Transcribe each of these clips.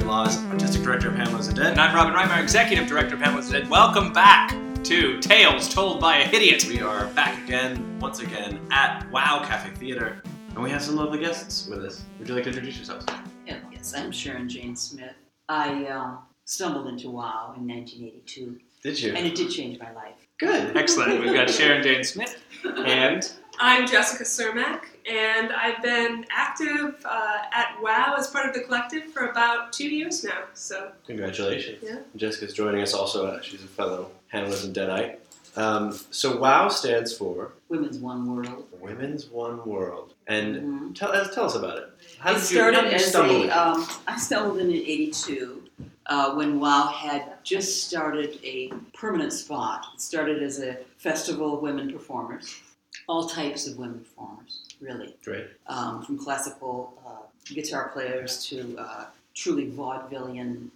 Laws, Artistic Director of Hamlet's Dead. And I'm Robin Reimer, Executive Director of Hamlet's Dead. Welcome back to Tales Told by a Idiot. We are back again, once again, at WOW Cafe Theater, and we have some lovely guests with us. Would you like to introduce yourselves? Yes, I'm Sharon Jane Smith. I stumbled into WOW in 1982. Did you? And it did change my life. Good. Excellent. We've got Sharon Jane Smith and... I'm Jessica Cermak, and I've been active at WOW as part of the collective for about 2 years now. So Congratulations. Yeah. Jessica's joining us also. She's a fellow Hamlet's Deadite. So WOW stands for Women's One World. Women's One World. And tell us about it. How It did started you as stumble in? I stumbled in 82 when WOW had just started a permanent spot. It started as a festival of women performers. All types of women performers, really. Great. From classical guitar players to truly vaudevillian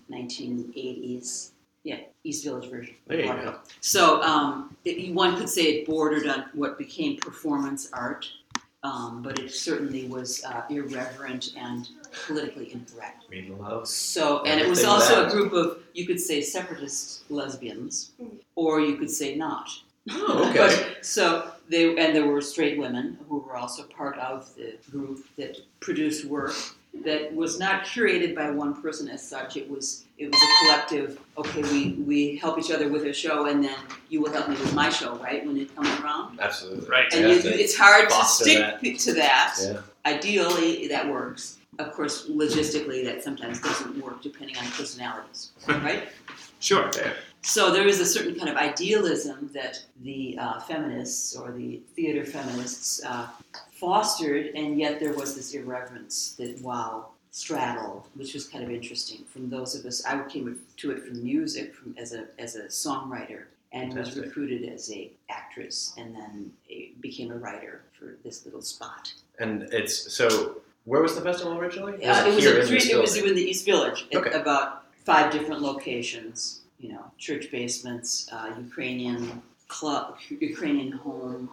1980s. Yeah, East Village version. There you vaudeville. go. So one could say it bordered on what became performance art, but it certainly was irreverent and politically incorrect. Mean love. So, and it was Everything also that. a group of, you could say, separatist lesbians, or you could say not. Oh, okay. There were straight women who were also part of the group that produced work that was not curated by one person as such. It was a collective. Okay, we help each other with a show, and then you will help me with my show, right? When it comes around, Absolutely. Right. and it's hard to foster stick to that. Yeah. Ideally, that works. Of course, logistically, that sometimes doesn't work depending on personalities, right? Sure. So there is a certain kind of idealism that the feminists or the theater feminists fostered, and yet there was this irreverence that WOW straddled, which was kind of interesting. From those of us, I came to it from music, as a songwriter, and was Fantastic. recruited as a actress, and then became a writer for this little spot. And where was the festival originally? It was building? in the East Village, at Okay. about 5 different locations. Church basements, Ukrainian club, Ukrainian home,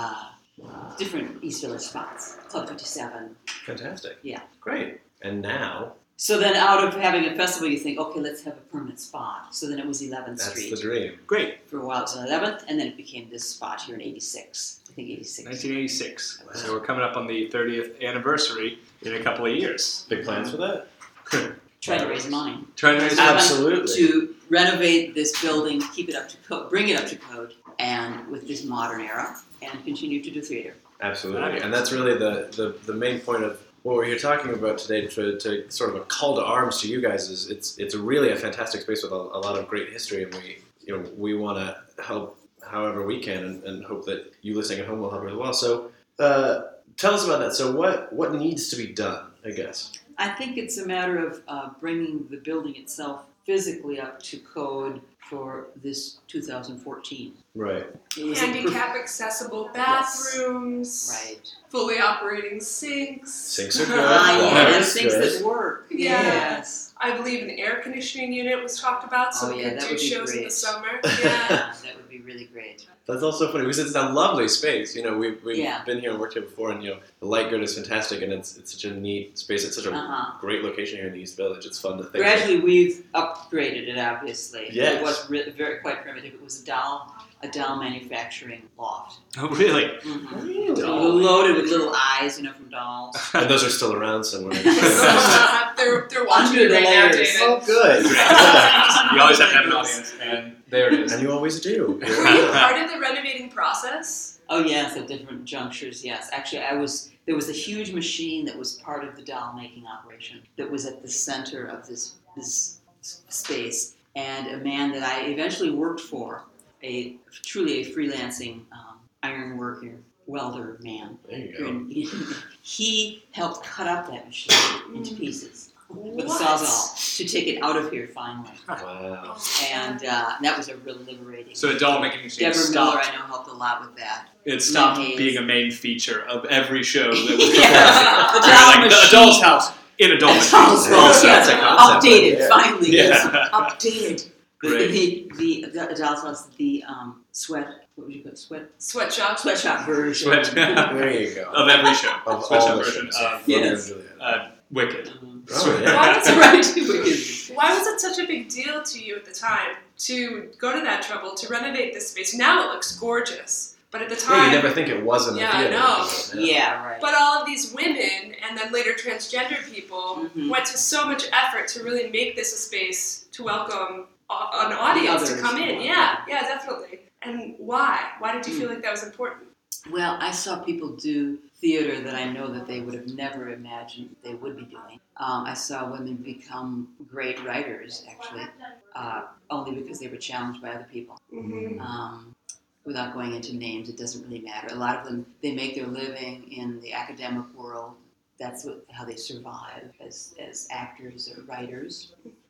different East Village spots. Club 57. Fantastic. Yeah. Great. And now, So then, out of having a festival, you think, okay, let's have a permanent spot. So then it was 11th that's Street. the dream. Great. For a while, it was on 11th, and then it became this spot here in 86. I think 86. 1986. So we're coming up on the 30th anniversary in a couple of years. Big plans for that? Tried to raise money. Trying to raise Absolutely. To renovate this building, keep it up to code, bring it up to code, and with this modern era, and continue to do theater. Absolutely. And that's really the main point of what we're here talking about today, to sort of a call to arms to you guys, is it's really a fantastic space with a lot of great history, and we want to help however we can, and hope that you listening at home will help as well. So tell us about that. So what needs to be done, I guess? I think it's a matter of bringing the building itself physically up to code for this 2014. Right. It was handicap accessible bathrooms, Right. fully operating sinks. Sinks are good. Yes, Water's things good. that work. Yeah. Yes. I believe an air conditioning unit was talked about, so Oh, we yeah, could that do would be shows in great. the summer. Yeah, Yeah. that would be really great. That's also funny because it's a lovely space. We've Yeah. been here and worked here before, and the light grid is fantastic, and it's such a neat space. It's such a great location here in the East Village. It's fun to think. Gradually, we've upgraded it. Obviously, Yes. It was very quite primitive. It was a doll manufacturing loft. Oh, really? Mm-hmm. Doll. Loaded with little eyes, from dolls. And those are still around somewhere. They're watching Under it the right now, layers. David. Oh, good. You always have to have an audience, and there it is. And you always do. Were you part of the renovating process? Oh yes, at different junctures. Yes, actually, There was a huge machine that was part of the doll making operation that was at the center of this space, and a man that I eventually worked for, truly a freelancing iron worker, welder man. There you go. He helped cut up that machine into pieces with a sawzall to take it out of here finally. Wow. And that was a real liberating. So the doll making machine Deborah Miller, stopped. I know, helped a lot with that. It stopped Hayes. being a main feature of every show that was Yeah. performed. The You're doll like the machine. adult's house in a doll machine. Doll's Yeah, house, that's yes. a concept, Updated, yeah. finally. Yeah. Yes. Updated. Great. The doll's house, the sweat, what would you call it? Sweatshop. Sweatshop version. Sweat- There you go. Of every show. Of Sweatshop all the version shows. of Yes. Romeo and Juliet. Wicked. Oh, yeah. Why was, That's right. Wicked. why was it such a big deal to you at the time to go to that trouble to renovate this space? Now it looks gorgeous, but at the Yeah, time, you never think it wasn't Yeah, a I theater. know. Yeah, right. but all of these women and then later transgender people Mhm. went to so much effort to really make this a space to welcome an audience to others. come in. Yeah, definitely. And why? Why did you feel like that was important? Well, I saw people do theater that I know that they would have never imagined they would be doing. I saw women become great writers, actually, only because they were challenged by other people. Mm-hmm. Without going into names, it doesn't really matter. A lot of them, they make their living in the academic world. That's how they survive as actors or writers.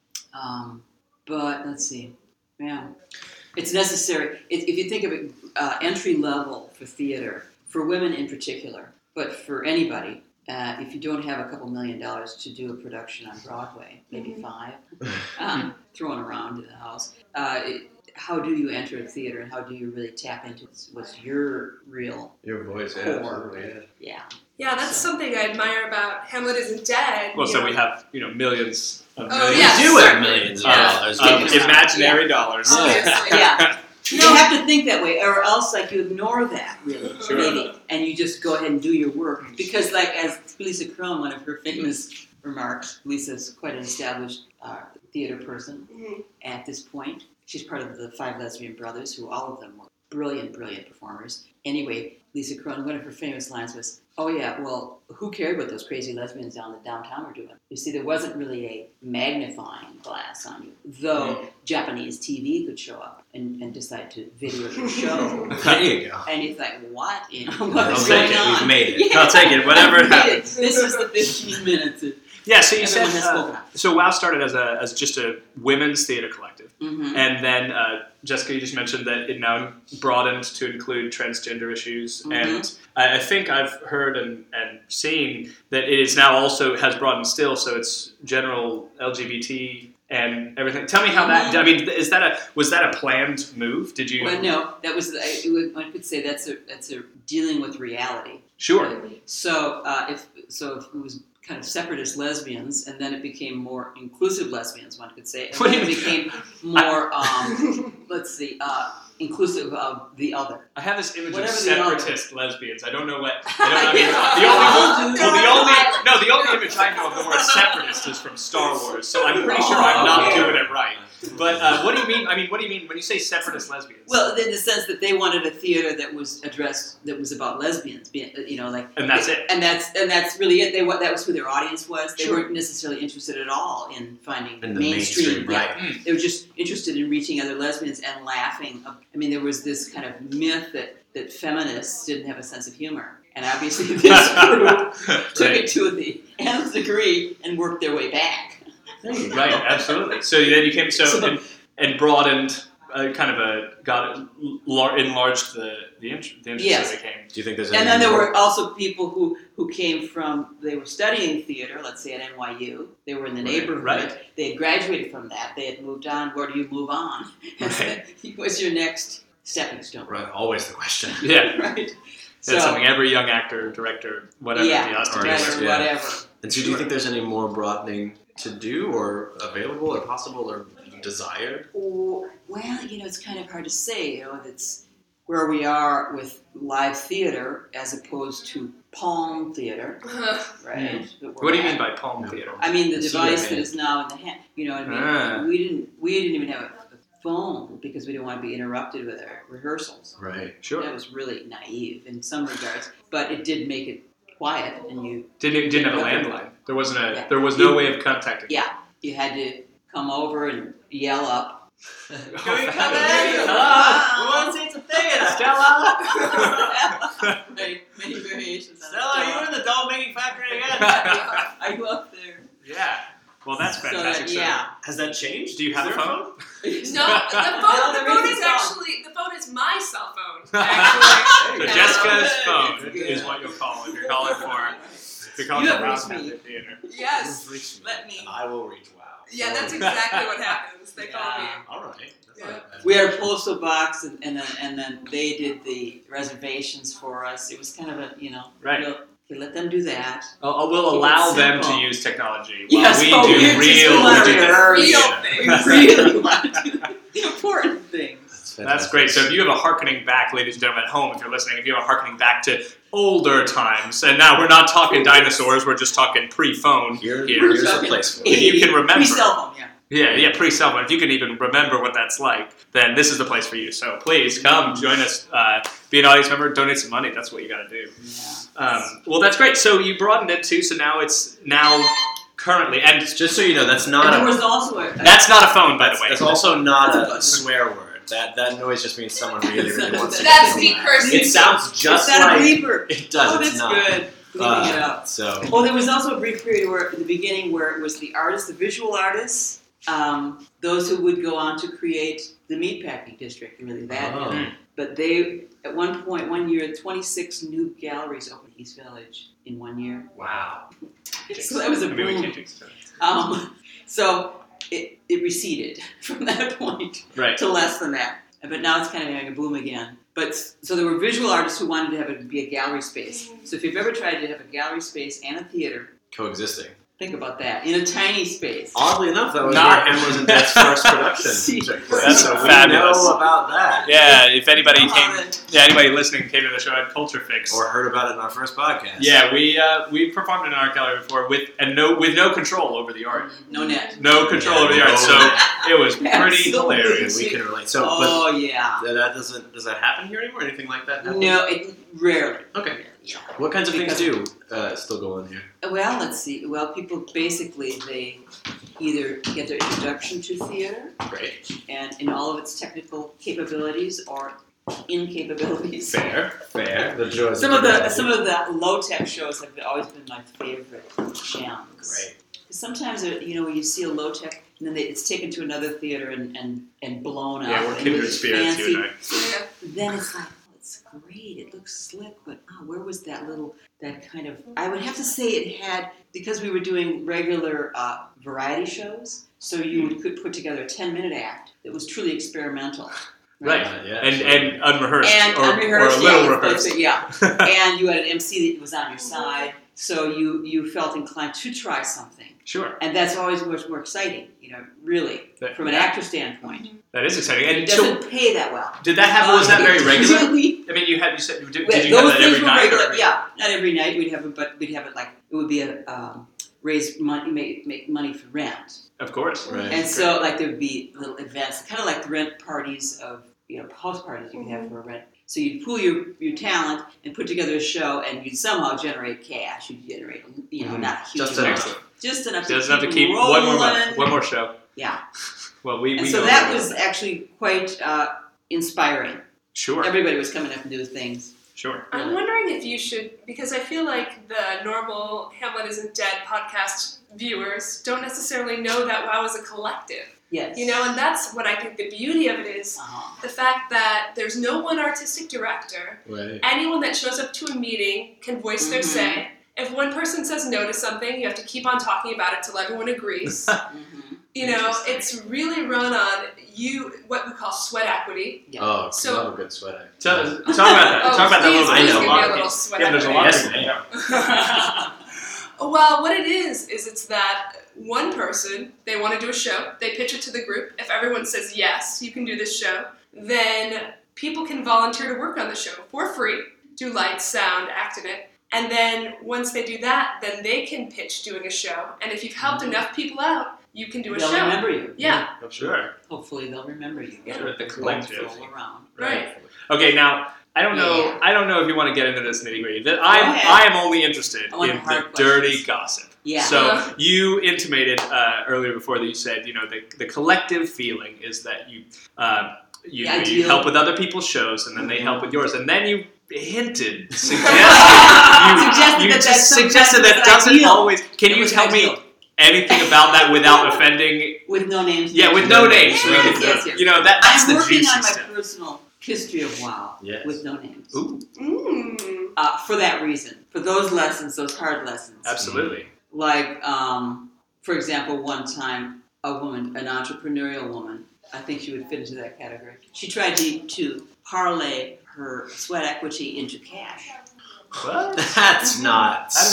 But let's see. Yeah. It's necessary. If you think of it, entry level for theater, for women in particular, but for anybody, if you don't have a couple $1 million to do a production on Broadway, maybe $5, thrown around in the house, how do you enter a theater and how do you really tap into what's your real Your voice, yeah, core? absolutely, yeah. Yeah, that's something I admire about Hamlet Isn't Dead. Well, you so know. we have millions of Oh, millions yeah. We do have certainly. millions of Yeah. dollars. Yeah. imaginary dollars. Obviously. Yeah. You have to think that way, or else like you ignore that, really, Sure. maybe, and you just go ahead and do your work. Because, like as Lisa Kron, one of her famous remarks, Lisa's quite an established theater person Mhm. at this point. She's part of the 5 Lesbian Brothers, who all of them were brilliant performers. Anyway, Lisa Kron, one of her famous lines was, "Oh yeah, well, who cared what those crazy lesbians downtown were doing?" You see, there wasn't really a magnifying glass on you, though Japanese TV could show up and decide to video your show. There you go. And you think, what? You know, I'll what's take going it. on? We've made it. Yeah. I'll take it, whatever We made it. happens. This is the 15 minutes. Yeah, so you said Everyone has spoken up. so. WOW started as just a women's theater collective, Mm-hmm. and then Jessica, you just mentioned that it now broadened to include transgender issues, Mhm. and I think I've heard and seen that it is now also has broadened still. So it's general LGBT and everything. Tell me how that. I mean, was that a planned move? Did you? Well, no, that was. I could say that's a dealing with reality. Sure. So if it was kind of separatist lesbians, and then it became more inclusive lesbians, one could say, and What do then you it became more, let's see, inclusive of the other. I have this image of Whatever the other. separatist lesbians. I don't know what. I mean, the only image I know of the word separatist is from Star Wars. So I'm pretty sure I'm not doing it right. But what do you mean? I mean, what do you mean when you say separatist lesbians? Well, in the sense that they wanted a theater that was that was about lesbians, And that's it. And that's really it. That was who their audience was. They Sure. weren't necessarily interested at all in finding In the mainstream. mainstream, Yeah. right. They were just interested in reaching other lesbians and laughing. I mean, there was this kind of myth that feminists didn't have a sense of humor, and obviously this group took it to the nth degree and worked their way back. Right, absolutely. So then you came and broadened, enlarged the interest Yes. that became. Do you think there's And any then there more? were also people who came from, they were studying theater, let's say at NYU. They were in the neighborhood. right. They had graduated from that. They had moved on. Where do you move on? Right. What's your next stepping stone? Right, always the question. Yeah, Right? that's something every young actor, director, whatever, yeah, has to Or do. right, artist, or yeah. whatever. And so do you think there's any more broadening to do or available or possible or desired? Well, it's kind of hard to say. It's where we are with live theater as opposed to palm theater, right? But What do you we're mean at- by palm theater? I mean, the I see device what that you is now in the hand. You know what I mean? Ah. We didn't even have a phone because we didn't want to be interrupted with our rehearsals. Right. Sure. That was really naive in some regards, but it did make it quiet, and you Didn't have a landline. There wasn't a. Yeah. There was no way of contacting. you had to come over and yell up. Can we come in? Hello. We want to see some theater. Stella. Right, many variations. on Stella, you in the doll making factory again? Are you up there? Yeah. Well, that's So fantastic. that, yeah. Has that changed? Do you have Is a there phone? No, the there phone is is a phone. actually the phone is my cell phone. Actually, So Yeah. Jessica's phone That's is good. what you'll call if you're calling for. If you're calling You for have Rouse reached me. Hamlet Theater. yes. Reach me. Let me. And I will reach. Wow. Yeah, that's exactly what happens. They call me. All right. That's Yeah. not bad. We had a postal box, and then they did the reservations for us. It was kind of a Right. real Okay, let them do that. We'll Keep it allow them to simple. use technology while Yes, we but do we just real want to we do do the real yeah. things. We really want to do the important things. That's great. So if you have a hearkening back, ladies and gentlemen at home, if you're listening, if you have a hearkening back to older times, and now we're not talking dinosaurs, we're just talking pre-phone here. Here's the place for it. If you can remember. Pre-cell phone, yeah. Yeah, pre-cell phone. If you can even remember what that's like, then this is the place for you. So please come join us, be an audience member, donate some money. That's what you got to do. Yeah. Well, that's great. So you broadened it too. So now it's currently, and Just so you know, that's not And there a was also that's not a phone, by the way. that's also not That's a a swear word. That noise just means someone really, really wants to. That's get me somewhere. cursing. It sounds just it's not like a beeper. it does. Oh, it's that's not. good. Leaving it out. So Well, there was also a brief period where, at the beginning, where it was the artists, the visual artists, those who would go on to create the meatpacking district, really that. Oh. But they, at one year, 26 new galleries opened in East Village in 1 year. Wow. So that was a Maybe we boom. can't jinx it. So it receded from that point Right. to less than that. But now it's kind of having a boom again. But so there were visual artists who wanted to have it be a gallery space. So if you've ever tried to have a gallery space and a theater, coexisting. think about that in a tiny space. Oddly enough, that was Not- where Hamlet and Death's first production See, took place. that's so we fabulous. know about that. Yeah, if anybody Come came, on. anybody listening came to the show at Culture Fix. Or heard about it in our first podcast. Yeah, we performed in an art gallery before with no control over the art. No net. No control over the art, so it was pretty Absolutely. hilarious. we can relate. So, Oh yeah. but that does that happen here anymore? Anything like that happen? No, it rarely. Okay. Yeah. What kinds of things Because- do still go on here? Well, let's see. Well, people basically they either get their introduction to theater Great. and in all of its technical capabilities or incapabilities. Fair. The joys. Some of the low tech shows have always been my favorite gems. Great. Sometimes when you see a low tech and then it's taken to another theater and blown up. Yeah, we're and kindred really spirits, you and I. fancy. Then it's like, oh, it's great. It looks slick, but where was that kind of? I would have to say it had, because we were doing regular variety shows. So you could put together a 10-minute act that was truly experimental. Right. Yeah. And unrehearsed, And or unrehearsed, a little yeah, rehearsed. yeah. And you had an MC that was on your side, so you felt inclined to try something. Sure, And that's always much more exciting, really, from an actor standpoint. that is exciting. It And so, doesn't pay that well. did that happen? Was that very It's regular? really- I mean, you said did you Those have that things every were night? regular. or- Yeah, not every night we'd have it, but we'd have it like it would be a raise money, make money for rent, Of course. Right. and so like there would be little events, kind of like the rent parties of house parties you can have for a rent. So you'd pool your talent and put together a show, and you'd somehow generate cash. You'd generate not a huge Just amount, enough. just enough Doesn't to have to keep keep them one more rolling. month, one more show. Yeah. Well, we And so know that about was actually quite inspiring. Sure. Everybody was coming up and doing things. Sure. I'm wondering if you should, because I feel like the normal Hamlet Isn't Dead podcast viewers don't necessarily know that WoW is a collective. Yes. And that's what I think the beauty of it is. Uh-huh. The fact that there's no one artistic director. Right. Anyone that shows up to a meeting can voice their Mhm. say. If one person says no to something, you have to keep on talking about it till everyone agrees. Mhm. It's really run on what we call sweat equity. Yeah. Oh, So- love a good sweat act. Talk about that. Oh, Talk about that a little please, bit. I know give a me lot a of little it. sweat Yeah, there's a equity. lot of it. Well, what it is it's that one person, they want to do a show, they pitch it to the group. If everyone says yes, you can do this show, then people can volunteer to work on the show for free, do lights, sound, act in it. And then once they do that, then they can pitch doing a show. And if you've helped enough people out, you can do a They'll show. remember you. Yeah, Sure. Hopefully they'll remember you. Yeah. Sure, the Roll collective. around. right. Okay, now I don't know. Yeah. I don't know if you want to get into this nitty gritty. ahead. I am only interested I want in the hard dirty questions. gossip. Yeah. So you intimated earlier before that you said the collective feeling is that you The ideal. help with other people's shows and then they help with yours, and then you hinted, Suggested suggested that sometimes doesn't ideal. always. Can It you was tell me ideal. anything about that without offending? With no names. Yeah, with no names. Yes, yes, yes. You know that's I'm the working juicy on my stuff. personal history of WoW Yes. with no names. Ooh, For that reason. For those lessons, those hard lessons. absolutely. Like, for example, one time, a woman, an entrepreneurial woman, I think she would fit into that category. She tried to parlay her sweat equity into cash. What? That's not I don't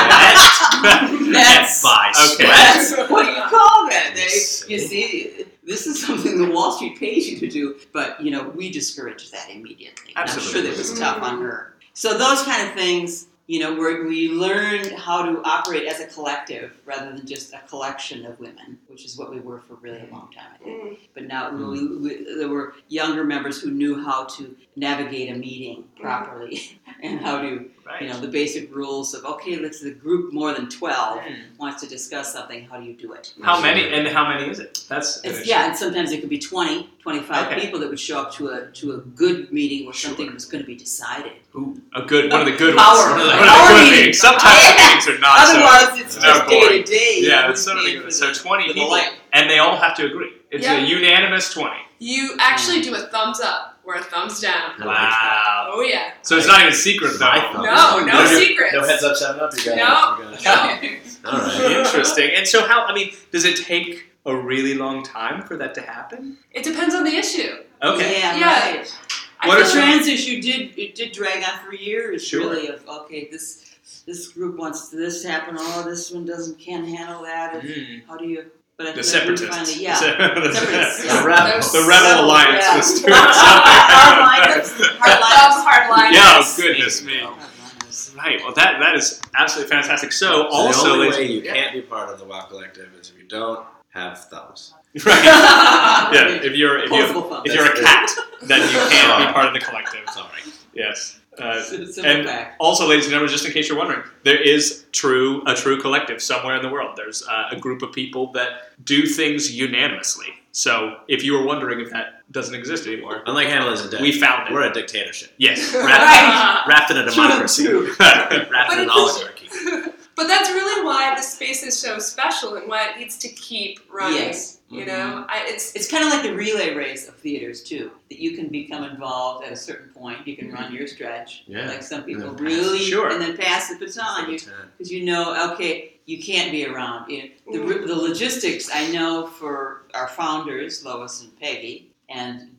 sweat. understand. That's By Okay. sweat. what do you call that? You see, this is something the Wall Street pays you to do, but we discourage that immediately. Absolutely. I'm sure that was tough on her. So those kind of things, where we learned how to operate as a collective rather than just a collection of women, which is what we were for really a long time, I think. But now there were younger members who knew how to navigate a meeting properly and how to, Right. the basic rules of, okay, let's the group more than 12 wants to discuss something, how do you do it? How many is it? That's an issue. And sometimes it could be 20, 25 Okay. people that would show up to a good meeting where something was going to be decided. Ooh, one of the good Power. ones. One of the Power good meetings. meetings. Sometimes the meetings are not Otherwise, it's so just day boring. to day. Yeah, that's sort of good. So 20 for the people, light. and they all have to agree. It's Yeah. a unanimous 20. You actually do a thumbs up or a thumbs down. I like that. Wow. Oh yeah. So it's not even secret though. My thumb. No No, secrets. No heads up, 7-Up. You got No. it. You got it. No. All right. Interesting. And so does it take a really long time for that to happen? It depends on the issue. Okay. Yeah, Yeah. right. What The are some- trans issue did drag on for years, Sure. really, of, okay, this group wants this to happen, this one can't handle that, how do you... But I The think we separatists. finally, yeah. Separatists. Yeah. The rebels. The Rebel Alliance Yeah. was doing something. Hardliners. Yeah, goodness me. Hardliners. Right. Well, that is absolutely fantastic. So, So also, the only ladies- way you yeah. can't be part of the WOW Collective is if you don't have thumbs. Right. Yeah. If you're Postal phone. a cat, then you can't be part of the collective. Sorry. Yes. Simple and fact. also, ladies and gentlemen, just in case you're wondering, there is a true collective somewhere in the world. There's a group of people that do things unanimously. So if you were wondering if that doesn't exist anymore, Unlike Hamlet is a dead. we found it. We're a dictatorship. Yes. Wrapped in a democracy. True. Wrapped But in an it's- oligarchy. But that's really why the space is so special and why it needs to keep running. Yes. You know, It's kind of like the relay race of theaters, too, that you can become involved at a certain point. You can run your stretch, Yeah. like some people And then pass. really, Sure. and then pass the baton. Because okay, you can't be around. The logistics, I know for our founders, Lois and Peggy, and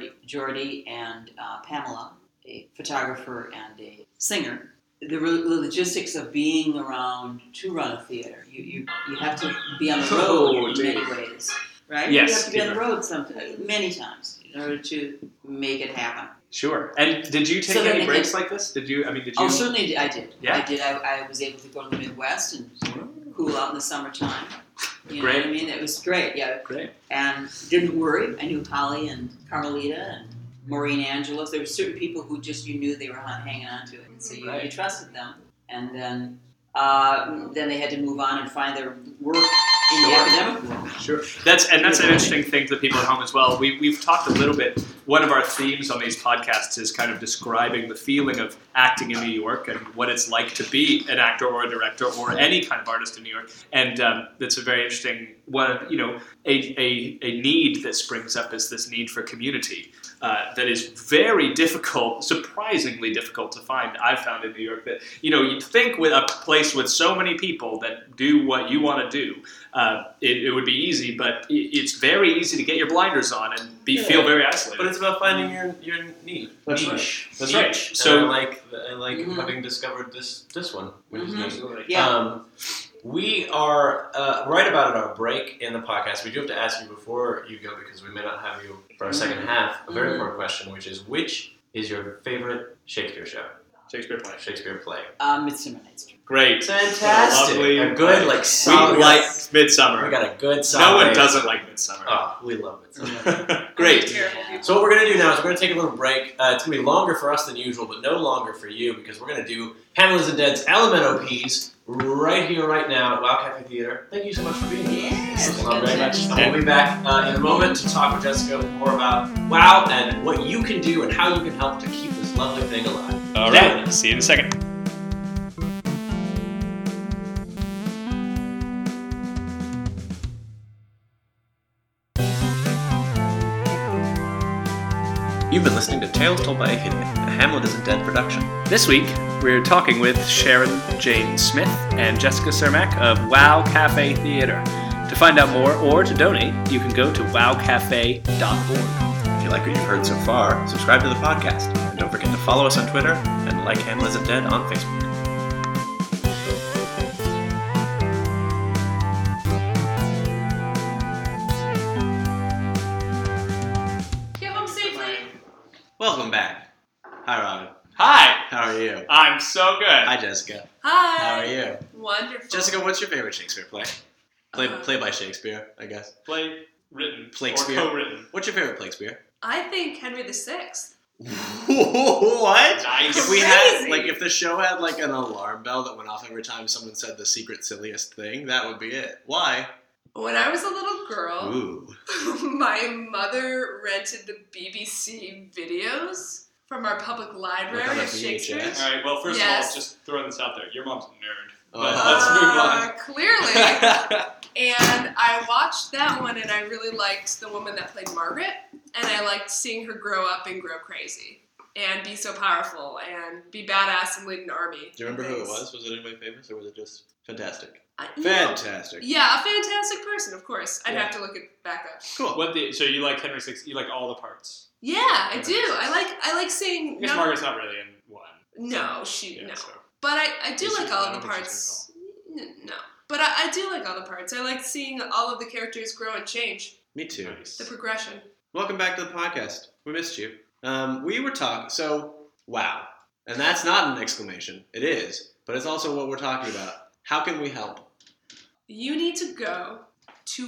Jordy and Pamela, a photographer and a singer, the logistics of being around to run a theater. You have to be on the road in many ways, right? Yes. You have to be on the road sometimes, many times, in order to make it happen. Sure. And did you take So then any it breaks gets- like this? Did you? Oh, certainly I did. Yeah? I did. I was able to go to the Midwest and cool out in the summertime. You know Great. what I mean? It was great, yeah. Great. And didn't worry. I knew Holly and Carmelita and Maureen Angelos. There were certain people who just you knew they were hanging on to it. So you Right. trusted them. And then they had to move on and find their work in the Sure. academic world. Sure. That's an interesting thing to people at home as well. We've talked a little bit. One of our themes on these podcasts is kind of describing the feeling of acting in New York and what it's like to be an actor or a director or any kind of artist in New York. And that's a very interesting one. A need that springs up is this need for community that is very difficult, surprisingly difficult to find. I've found in New York that you'd think with a place with so many people that do what you want to do, it would be easy, but it's very easy to get your blinders on and feel very isolated. But it's about finding your need. That's right. niche. That's right. Niche. So- And I like Mhm. having discovered this one, which is Mhm. nice. Yeah. We are right about at our break in the podcast. We do have to ask you before you go, because we may not have you for our second half, a very important question, which is, which is your favorite Shakespeare show? Shakespeare play. Shakespeare play. Midsummer Night's Dream. Great. Fantastic. Lovely. A good, like, We solid. like Midsummer. We got a good solid. No one doesn't like Midsummer. Oh, we love it. Great. Terrible people. So what we're going to do now is we're going to take a little break. It's going to be longer for us than usual, but no longer for you, because we're going to do Pamela's and Dead's Elemento Ps right here, right now at WOW Cafe Theater. Thank you so much for being here. Yes. Thank you very much. And we'll be back in a moment to talk with Jessica more about WOW and what you can do and how you can help to keep this lovely thing alive. All right. See you in a second. You've been listening to Tales Told by a Idiot, a Hamlet Isn't Dead production. This week, we're talking with Sharon Jane Smith and Jessica Cermak of WOW Cafe Theater. To find out more or to donate, you can go to wowcafe.org. If you like what you've heard so far, subscribe to the podcast. And don't forget to follow us on Twitter and like Hamlet Isn't Dead on Facebook. Get home safely. Welcome back. Hi, Robin. Hi. How are you? I'm so good. Hi, Jessica. Hi. How are you? Wonderful. Jessica, what's your favorite Shakespeare play? Play by Shakespeare, I guess. Play written Shakespeare. or co-written. What's your favorite Shakespeare? I think Henry VI. What? Nice. If we had, Crazy. like, if the show had, like, an alarm bell that went off every time someone said the secret silliest thing, that would be it. Why? When I was a little girl, Ooh. my mother rented the BBC videos from our public library Like on a of Shakespeare. VHS? All right. Well, first Yes. of all, just throwing this out there. Your mom's a nerd. Oh. Let's move on. Clearly. And I watched that one, and I really liked the woman that played Margaret, and I liked seeing her grow up and grow crazy, and be so powerful, and be badass and lead an army. Do you remember who it was? Was it anybody famous, or was it just fantastic? You know, Fantastic. yeah, a fantastic person, of course. I'd Yeah. have to look it back up. Cool. So you like Henry VI? You like all the parts? Yeah, I do. Henry I like seeing. I guess Margaret's not really in one. No, Yeah, no. so. But I do Is like she- all I of the don't think she's parts. No. But I do like all the parts. I like seeing all of the characters grow and change. Me too. Nice. The progression. Welcome back to the podcast. We missed you. We were talking, so, wow. And that's not an exclamation. It is. But it's also what we're talking about. How can we help? You need to go to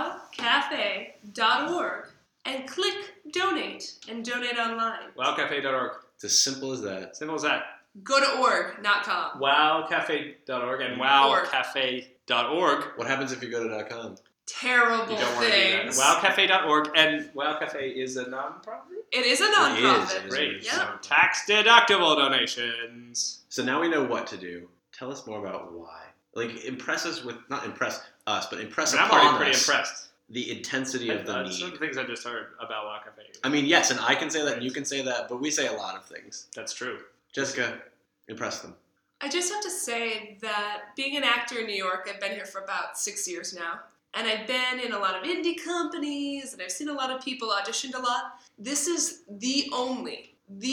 wowcafe.org and click donate and donate online. Wowcafe.org. It's as simple as that. Simple as that. Go to org, not com. Wowcafe.org and wowcafe.org. What happens if you go to .com? Terrible You don't want to do that. things. Wowcafe.org, and Wow Cafe is a nonprofit. It is a It nonprofit. is. Great. Yep. So tax deductible donations. So now we know what to do. Tell us more about why. Like, impress us with, not impress us, but impress And I'm upon already pretty us impressed. the intensity of the That's some of need. the things I just heard about Wow Cafe. I mean, yes, and I can say that, and you can say that, but we say a lot of things. That's true. Jessica, impress them. I just have to say that being an actor in New York, I've been here for about 6 years now. And I've been in a lot of indie companies, and I've seen a lot of people auditioned a lot. This is the only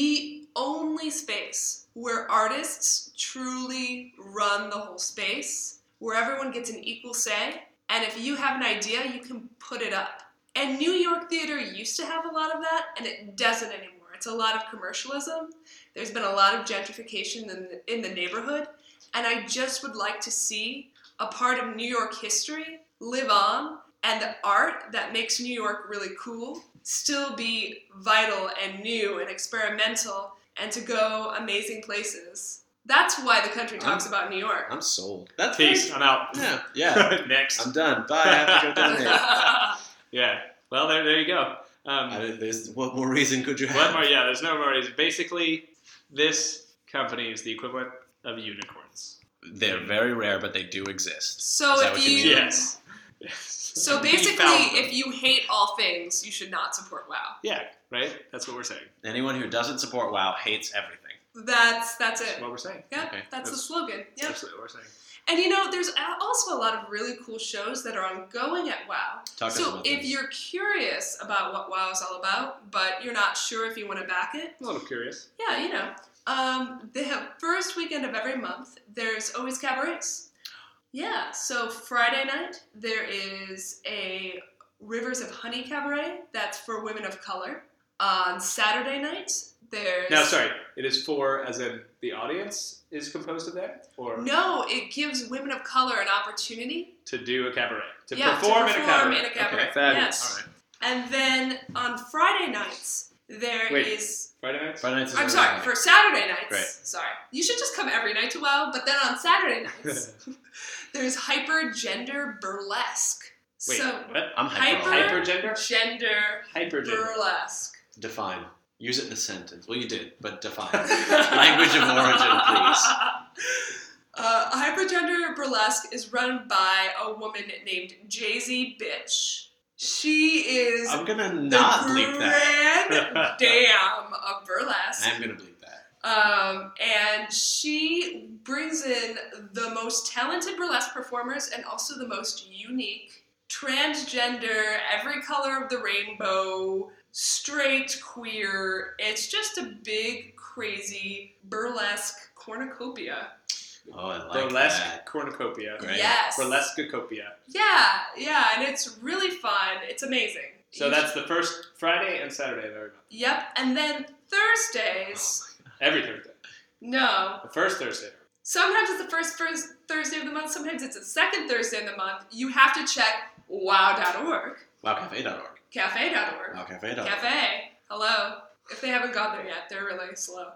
space where artists truly run the whole space, where everyone gets an equal say. And if you have an idea, you can put it up. And New York theater used to have a lot of that, and it doesn't anymore. It's a lot of commercialism. There's been a lot of gentrification in the neighborhood. And I just would like to see a part of New York history live on, and the art that makes New York really cool still be vital and new and experimental, and to go amazing places. That's why the country talks about New York. I'm sold. That's Peace. great. I'm out. Yeah. Next. I'm done. Bye. I have to go donate. Yeah. Well, there you go. What more reason could you have? What more? Yeah, there's no more reason. Basically, this company is the equivalent of unicorns. They're very rare, but they do exist. So Is that if what you you mean? Yes. So We basically, found them. if you hate all things, you should not support WoW. Yeah, right? That's what we're saying. Anyone who doesn't support WoW hates everything. That's That's it. what we're saying. Yeah, Okay. that's the That's- slogan. Yep. Absolutely what we're saying. And there's also a lot of really cool shows that are ongoing at WoW. Talk to us So about if this. you're curious about what WoW is all about, but you're not sure if you want to back it, A little curious. yeah, they have first weekend of every month. There's always cabarets. Yeah, so Friday night there is a Rivers of Honey cabaret that's for women of color. On Saturday night there's No, sorry. It is for, as in the audience is composed of that? Or No, it gives women of color an opportunity to do a cabaret? To yeah, perform to in a perform cabaret? in a cabaret. Okay, fabulous. Yes. All right. And then on Friday nights there Wait. is Friday nights? Friday nights is I'm every sorry, night. for Saturday nights. Great. Sorry. You should just come every night to WoW, but then on Saturday nights, there's hyper-gender burlesque. Wait, So, what? I'm hyper. Hypergender? gender Hypergender. burlesque. Define. Use it in a sentence. Well, you did, but define. Language of origin, please. Hypergender burlesque is run by a woman named Jay-Z Bitch. She is I'm gonna the not bleep that. grand dam of burlesque. I'm gonna bleep that. And she brings in the most talented burlesque performers and also the most unique, transgender, every color of the rainbow, straight, queer. It's just a big, crazy, burlesque cornucopia. Oh, I like Burlesque that. cornucopia. Great. Yes. Burlesquecopia. Yeah, and it's really fun. It's amazing. So that's the first Friday and Saturday of every month. Yep, and then Thursdays. Every Thursday. No. The first Thursday. Sometimes it's the first Thursday of the month. Sometimes it's the second Thursday of the month. You have to check wow.org, WowCafe.org. cafe.org, WowCafe.org. cafe. Hello. If they haven't gone there yet, they're really slow.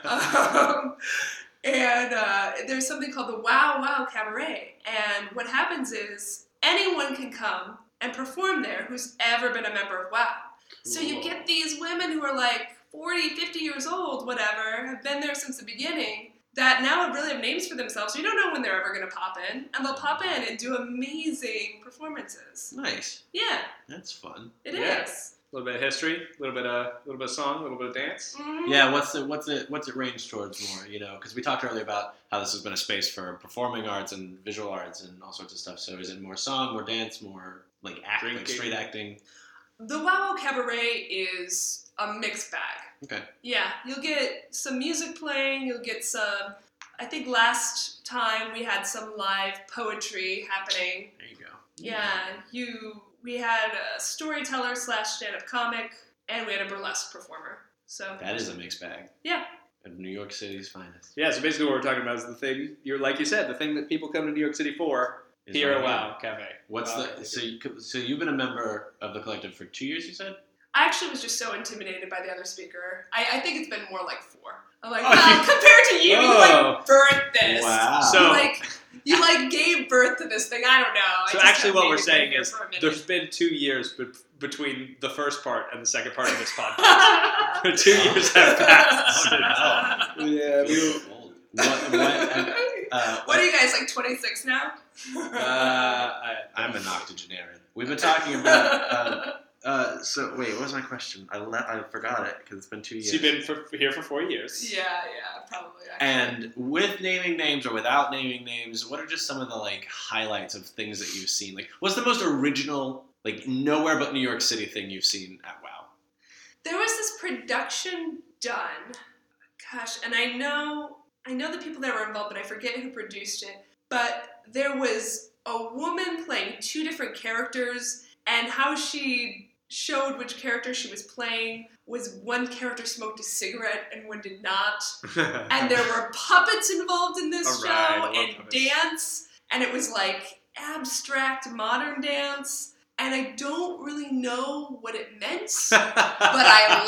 And there's something called the Wow Wow Cabaret. And what happens is anyone can come and perform there who's ever been a member of WOW. So you get these women who are like 40, 50 years old, whatever, have been there since the beginning, that now really have names for themselves. You don't know when they're ever going to pop in. And they'll pop in and do amazing performances. Nice. Yeah, That's fun. it Yeah. is. A little bit of history, a little bit of song, a little bit of dance. Mhm. Yeah, what's it ranged towards more? You know, because we talked earlier about how this has been a space for performing arts and visual arts and all sorts of stuff. So is it more song, more dance, more like acting, like Drinking. straight acting? The Wow Wow Cabaret is a mixed bag. Okay. Yeah, you'll get some music playing, you'll get some, I think last time we had some live poetry happening. There you go. Yeah, we had a storyteller / stand-up comic, and we had a burlesque performer. So That is a mixed bag. Yeah. Of New York City's finest. Yeah, so basically what we're talking about is the thing, like you said, the thing that people come to New York City for, Is here at right Wow Cafe. What's Wow. so you've been a member of the collective for 2 years, you said? I actually was just so intimidated by the other speaker. I think it's been more like 4. I'm like, Oh, well, you- compared to you, you like birthed this. Wow. So- You gave birth to this thing. I don't know. I So just actually have what we're maybe been saying here is for a minute. there's been 2 years between the first part and the second part of this podcast. 2 years have passed. Oh, no. Yeah, Feels old. What are you guys, like 26 now? I'm an octogenarian. We've been talking about. So wait, what was my question? I forgot it because it's been 2 years. So you've been here for 4 years. Yeah, probably. Actually. And with naming names or without naming names, what are just some of the highlights of things that you've seen? What's the most original, nowhere but New York City thing you've seen at WOW? There was this production done. Gosh, and I know the people that were involved, but I forget who produced it. But there was a woman playing 2 different characters, and how she showed which character she was playing was one character smoked a cigarette and one did not. And there were puppets involved in this All right, I show love and puppets. dance, and it was abstract modern dance. And I don't really know what it meant, but I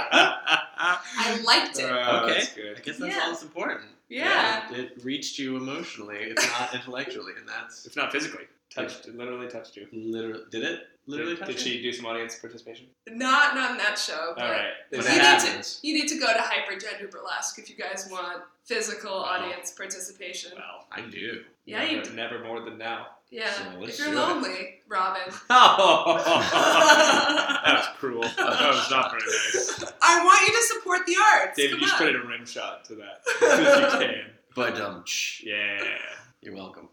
liked it. Okay. That's good. I guess that's Yeah. all that's important. Yeah. It reached you emotionally, if not intellectually, and that's If not physically. It literally touched you. literally. Did it literally touch Did you? she do some audience participation? Not in that show. But All right. When you it need happens. you need to go to Hypergender Burlesque if you guys want physical audience participation. Well, I do. Yeah, you never, do. never more than now. Yeah. So let's If you're do it. lonely, Robin. Oh, that was cruel. That was not very nice. I want you to support the arts. David, Come you should on. put in a rim shot to that. If you can. But Yeah. you're welcome.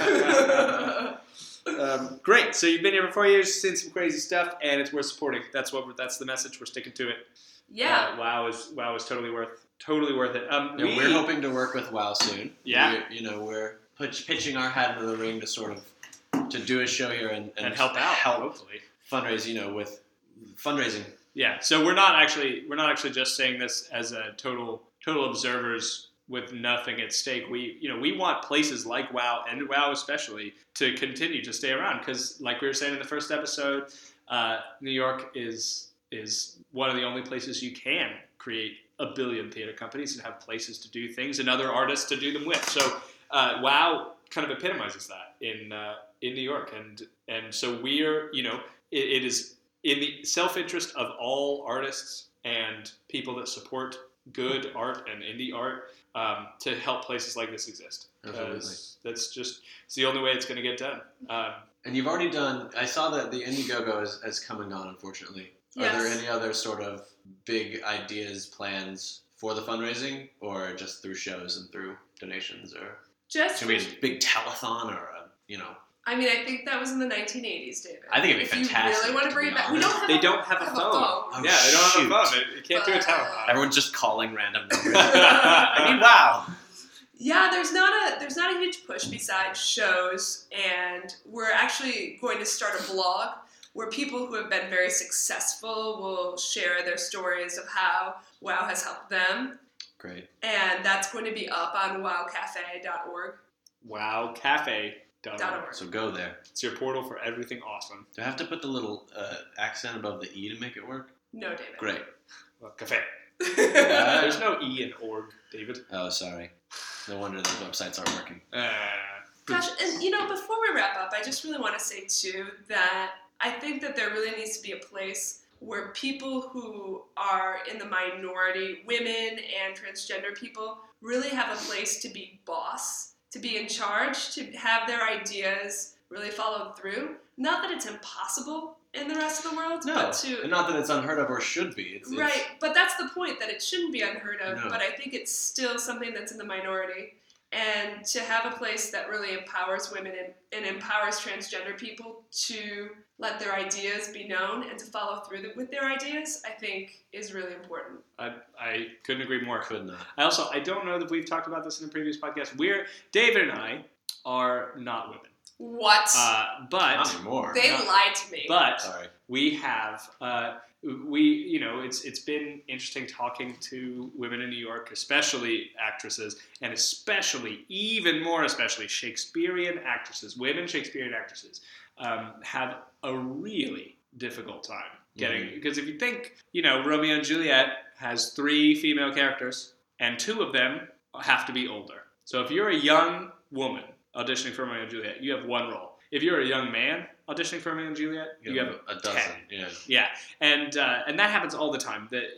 Great. So you've been here for 4 years, seen some crazy stuff, and it's worth supporting. That's the message. We're sticking to it. Yeah. WOW is totally worth it. We're hoping to work with WOW soon. Yeah. We're pitching our hat into the ring to sort of to do a show here and help out. help Hopefully. fundraise. With fundraising. Yeah. So we're not actually just saying this as a total observers with nothing at stake. We want places like WOW and WOW especially to continue to stay around because, like we were saying in the first episode, New York is one of the only places you can create a billion theater companies and have places to do things and other artists to do them with. So WOW kind of epitomizes that in New York, and so we're it is in the self-interest of all artists and people that support good art and indie art to help places like this exist. Absolutely. It's the only way it's going to get done. And you've already done. I saw that the Indiegogo has come and gone. Unfortunately, Yes. Are there any other sort of big ideas, plans for the fundraising, or just through shows and through donations, or Just should we have a big telethon or I mean, I think that was in the 1980s, David. I think it'd be if fantastic, you really want to to bring be it back, we honest. don't have They don't have a phone. Oh, Yeah, they don't shoot. have a phone. You can't do a But, telephone. Everyone's just calling random numbers. I mean, wow. Yeah, there's not a huge push besides shows, and we're actually going to start a blog where people who have been very successful will share their stories of how WoW has helped them, Great. and that's going to be up on wowcafe.org. Wowcafe.org. So go there. It's your portal for everything awesome. Do I have to put the little accent above the E to make it work? No, David. Great. Well, cafe. There's no E in org, David. Oh, sorry. No wonder those websites aren't working. Gosh, and before we wrap up, I just really want to say too that I think that there really needs to be a place where people who are in the minority, women and transgender people, really have a place to be boss, to be in charge, to have their ideas really followed through. Not that it's impossible in the rest of the world, No, but to and not that it's unheard of or should be. It's right, but that's the point, that it shouldn't be unheard of, No. but I think it's still something that's in the minority. And to have a place that really empowers women and empowers transgender people to let their ideas be known and to follow through with their ideas, I think is really important. I couldn't agree more. Could not. I don't know that we've talked about this in a previous podcast. David and I are not women. What? But Not anymore. They no. lied to me. But Sorry. we have it's been interesting talking to women in New York, especially actresses, and even more especially Shakespearean actresses. Women Shakespearean actresses have a really difficult time getting, because if you think, Romeo and Juliet has 3 female characters and 2 of them have to be older. So if you're a young woman auditioning for Romeo and Juliet, you have 1 role. If you're a young man auditioning for Romeo and Juliet, you have a dozen. 10. Yeah. Yeah, and that happens all the time. That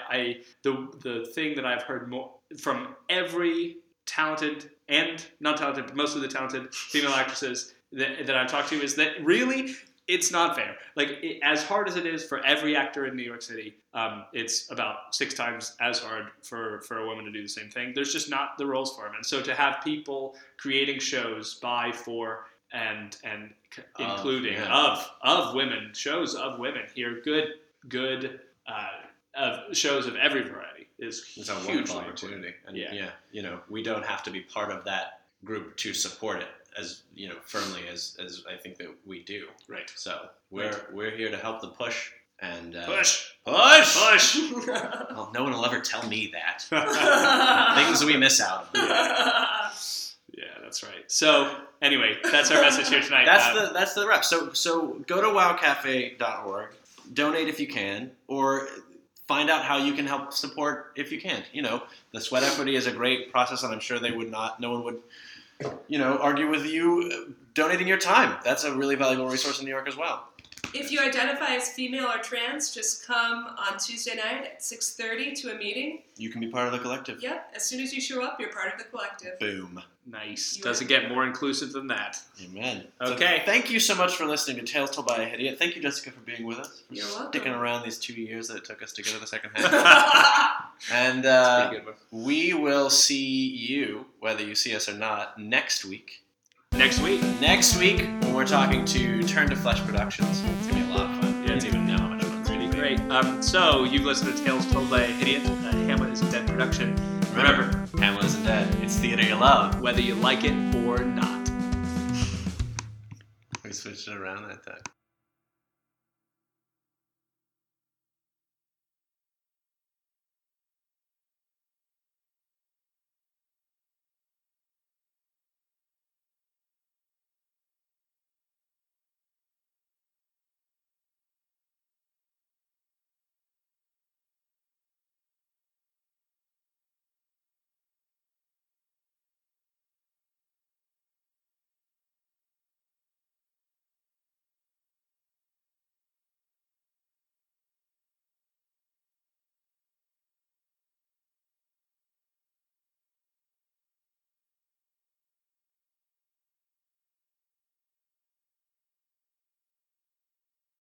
the thing that I've heard more from every talented and not talented, but most of the talented female actresses that I've talked to is that really it's not fair. Like as hard as it is for every actor in New York City, it's about 6 times as hard for a woman to do the same thing. There's just not the roles for them, and so to have people creating shows by, for, and including of women, shows of women here, good of shows of every variety is It's a hugely wonderful important. opportunity. And Yeah. we don't have to be part of that group to support it as firmly as I think that we do. Right. So we're here to help the push and Push. Well, no one will ever tell me that. Things we miss out on. Yeah, that's right. So anyway, that's our message here tonight. That's the wrap. So go to wowcafe.org, donate if you can, or find out how you can help support if you can. The sweat equity is a great process, and I'm sure no one would, argue with you donating your time. That's a really valuable resource in New York as well. If you identify as female or trans, just come on Tuesday night at 6:30 to a meeting. You can be part of the collective. Yep, as soon as you show up, you're part of the collective. Boom. Nice. You Doesn't get more inclusive than that. Amen. Okay. So thank you so much for listening to Tales Told by a Idiot. Thank you, Jessica, for being with us. You're welcome. Sticking around these 2 years that it took us to go to the second half. And Pretty good one. we will see you, whether you see us or not, next week. Next week. Next week, when we're talking to Turn to Flesh Productions. It's going to be a lot of fun. Yeah, You don't even know how much fun it's going to be. Great. So you've listened to Tales Told by an Idiot, a Hamlet is a Dead production. Remember, Hamlet isn't dead. It's theater you love. Whether you like it or not. We switched it around that time.